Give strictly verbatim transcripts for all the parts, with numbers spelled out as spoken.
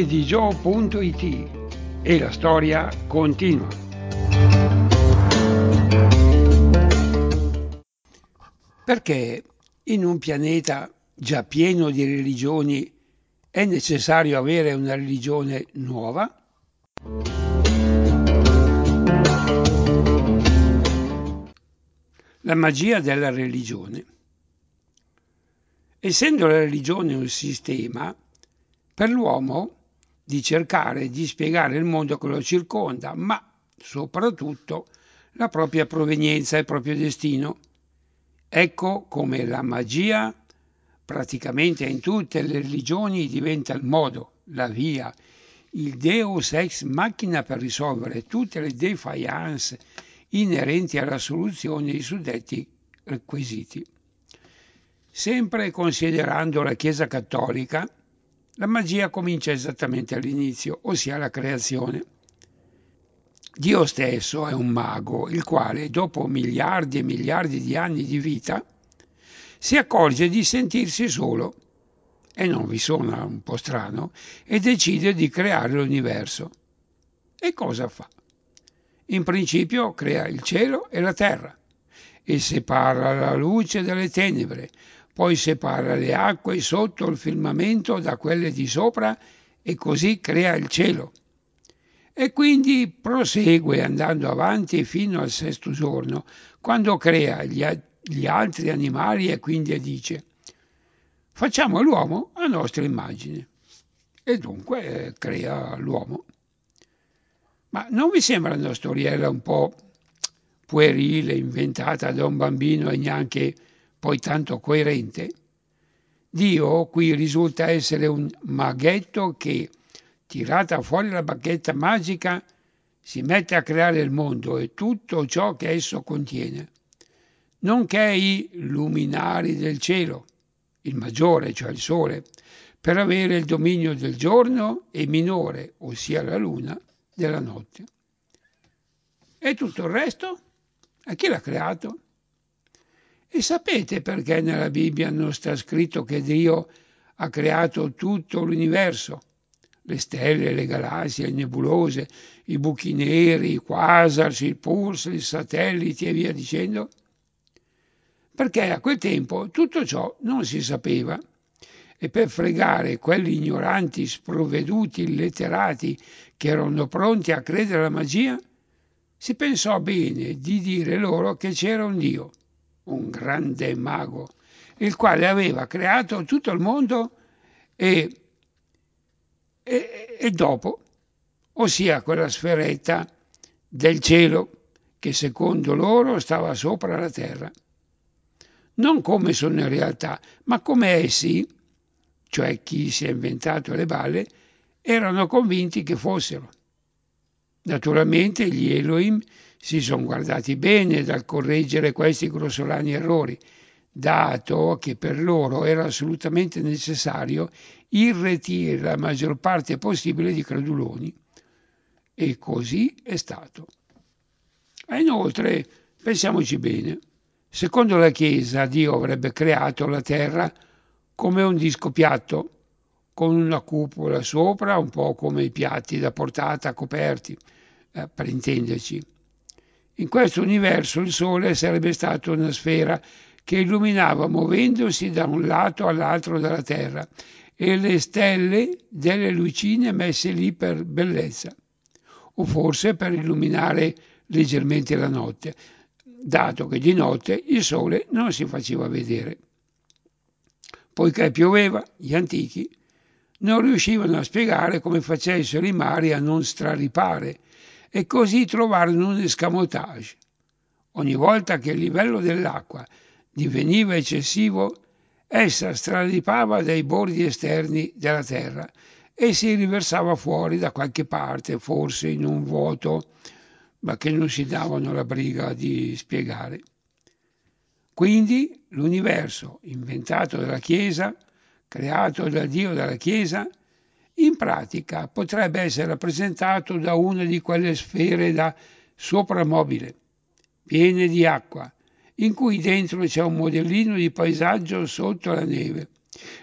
di gio punto it e la storia continua. Perché in un pianeta già pieno di religioni è necessario avere una religione nuova? La magia della religione. Essendo la religione un sistema, per l'uomo di cercare di spiegare il mondo che lo circonda, ma soprattutto la propria provenienza e il proprio destino. Ecco come la magia, praticamente in tutte le religioni, diventa il modo, la via, il deus ex machina per risolvere tutte le defiance inerenti alla soluzione dei suddetti requisiti. Sempre considerando la Chiesa cattolica, la magia comincia esattamente all'inizio, ossia la creazione. Dio stesso è un mago, il quale, dopo miliardi e miliardi di anni di vita, si accorge di sentirsi solo, e non vi suona un po' strano, e decide di creare l'universo. E cosa fa? In principio crea il cielo e la terra, e separa la luce dalle tenebre, poi separa le acque sotto il firmamento da quelle di sopra e così crea il cielo. E quindi prosegue andando avanti fino al sesto giorno, quando crea gli, gli altri animali e quindi dice: facciamo l'uomo a nostra immagine. E dunque eh, crea l'uomo. Ma non vi sembra una storiella un po' puerile, inventata da un bambino e neanche poi tanto coerente? Dio qui risulta essere un maghetto che, tirata fuori la bacchetta magica, si mette a creare il mondo e tutto ciò che esso contiene, nonché i luminari del cielo, il maggiore, cioè il sole, per avere il dominio del giorno e minore, ossia la luna, della notte. E tutto il resto? A chi l'ha creato? E sapete perché nella Bibbia non sta scritto che Dio ha creato tutto l'universo? Le stelle, le galassie, le nebulose, i buchi neri, i quasars, i pulsar, i satelliti e via dicendo? Perché a quel tempo tutto ciò non si sapeva e per fregare quelli ignoranti, sprovveduti, illetterati che erano pronti a credere alla magia, si pensò bene di dire loro che c'era un Dio, un grande mago, il quale aveva creato tutto il mondo e, e, e dopo, ossia quella sferetta del cielo che secondo loro stava sopra la terra. Non come sono in realtà, ma come essi, cioè chi si è inventato le balle, erano convinti che fossero. Naturalmente gli Elohim si sono guardati bene dal correggere questi grossolani errori, dato che per loro era assolutamente necessario irretire la maggior parte possibile di creduloni. E così è stato. E inoltre, pensiamoci bene, secondo la Chiesa Dio avrebbe creato la terra come un disco piatto, con una cupola sopra, un po' come i piatti da portata coperti, eh, per intenderci. In questo universo il Sole sarebbe stato una sfera che illuminava muovendosi da un lato all'altro della Terra e le stelle delle lucine messe lì per bellezza, o forse per illuminare leggermente la notte, dato che di notte il Sole non si faceva vedere. Poiché pioveva, gli antichi non riuscivano a spiegare come facessero i mari a non straripare e così trovarono un escamotage. Ogni volta che il livello dell'acqua diveniva eccessivo, essa straripava dai bordi esterni della terra e si riversava fuori da qualche parte, forse in un vuoto, ma che non si davano la briga di spiegare. Quindi l'universo inventato dalla Chiesa, creato da Dio dalla Chiesa, in pratica potrebbe essere rappresentato da una di quelle sfere da sopramobile, piene di acqua, in cui dentro c'è un modellino di paesaggio sotto la neve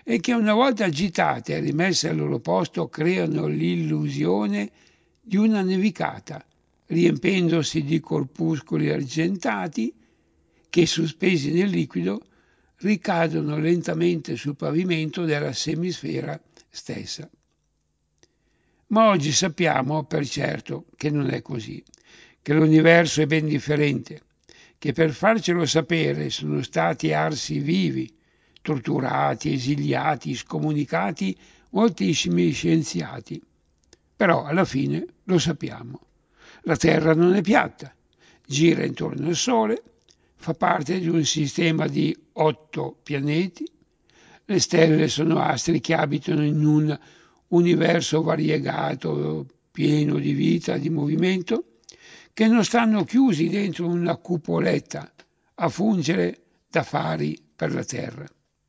e che una volta agitate e rimesse al loro posto creano l'illusione di una nevicata, riempendosi di corpuscoli argentati che, sospesi nel liquido, ricadono lentamente sul pavimento della semisfera stessa. Ma oggi sappiamo per certo che non è così, che l'universo è ben differente, che per farcelo sapere sono stati arsi vivi, torturati, esiliati, scomunicati moltissimi scienziati. Però alla fine lo sappiamo. La Terra non è piatta, gira intorno al Sole, fa parte di un sistema di otto pianeti. Le stelle sono astri che abitano in un universo variegato, pieno di vita, di movimento, che non stanno chiusi dentro una cupoletta a fungere da fari per la Terra.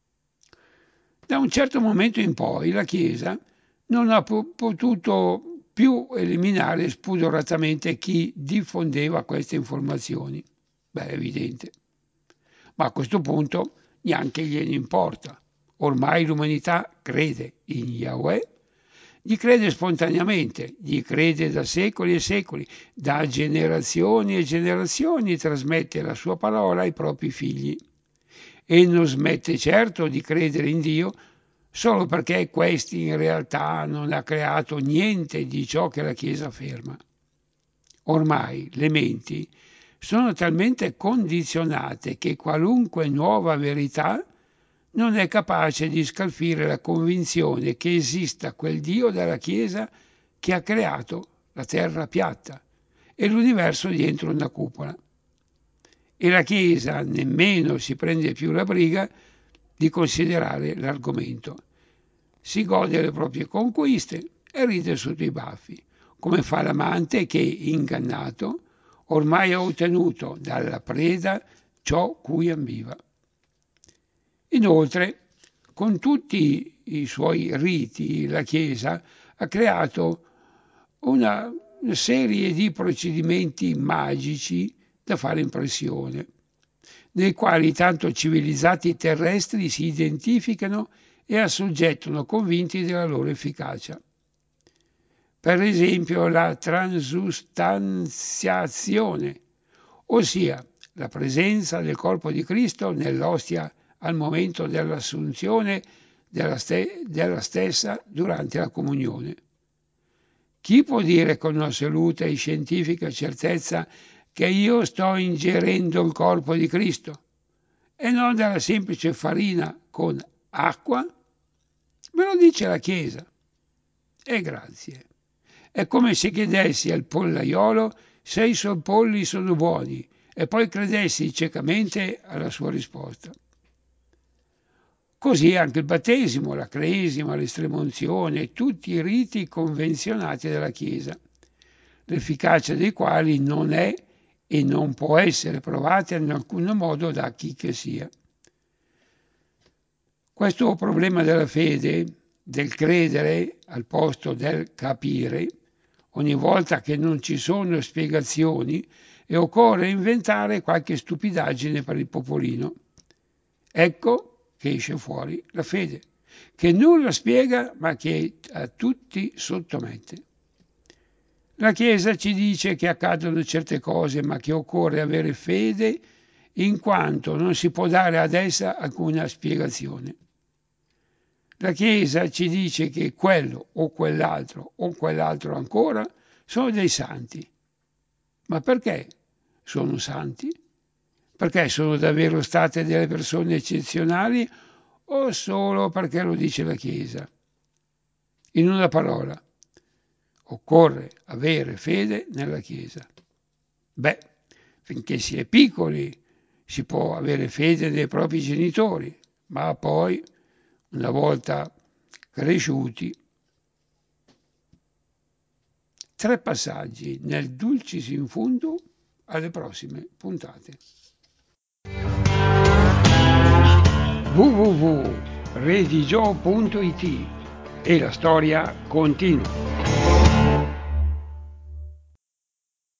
Da un certo momento in poi la Chiesa non ha po- potuto più eliminare spudoratamente chi diffondeva queste informazioni. Beh, è evidente. Ma a questo punto neanche gliene importa. Ormai l'umanità crede in Yahweh, gli crede spontaneamente, gli crede da secoli e secoli, da generazioni e generazioni trasmette la sua parola ai propri figli e non smette certo di credere in Dio solo perché questi in realtà non ha creato niente di ciò che la Chiesa afferma. Ormai le menti sono talmente condizionate che qualunque nuova verità non è capace di scalfire la convinzione che esista quel Dio della Chiesa che ha creato la terra piatta e l'universo dietro una cupola. E la Chiesa nemmeno si prende più la briga di considerare l'argomento. Si gode le proprie conquiste e ride sotto i baffi, come fa l'amante che, ingannato, ormai ha ottenuto dalla preda ciò cui ambiva. Inoltre, con tutti i suoi riti, la Chiesa ha creato una serie di procedimenti magici da fare impressione, nei quali tanto civilizzati terrestri si identificano e assoggettano convinti della loro efficacia. Per esempio la transustanziazione, ossia la presenza del corpo di Cristo nell'ostia al momento dell'assunzione della, ste- della stessa durante la comunione. Chi può dire con assoluta e scientifica certezza che io sto ingerendo il corpo di Cristo e non della semplice farina con acqua? Me lo dice la Chiesa. E grazie. È come se chiedessi al pollaiolo se i suoi polli sono buoni e poi credessi ciecamente alla sua risposta. Così anche il battesimo, la cresima, l'estremunzione e tutti i riti convenzionati della Chiesa, l'efficacia dei quali non è e non può essere provata in alcun modo da chi che sia. Questo problema della fede, del credere al posto del capire, ogni volta che non ci sono spiegazioni e occorre inventare qualche stupidaggine per il popolino. Ecco che esce fuori la fede, che nulla spiega ma che a tutti sottomette. La Chiesa ci dice che accadono certe cose ma che occorre avere fede in quanto non si può dare ad essa alcuna spiegazione. La Chiesa ci dice che quello o quell'altro o quell'altro ancora sono dei santi. Ma perché sono santi? Perché sono davvero state delle persone eccezionali o solo perché lo dice la Chiesa? In una parola, occorre avere fede nella Chiesa. Beh, finché si è piccoli si può avere fede nei propri genitori, ma poi, una volta cresciuti, tre passaggi nel Dulcis in fundo alle prossime puntate. w w w punto redigio punto it e la storia continua.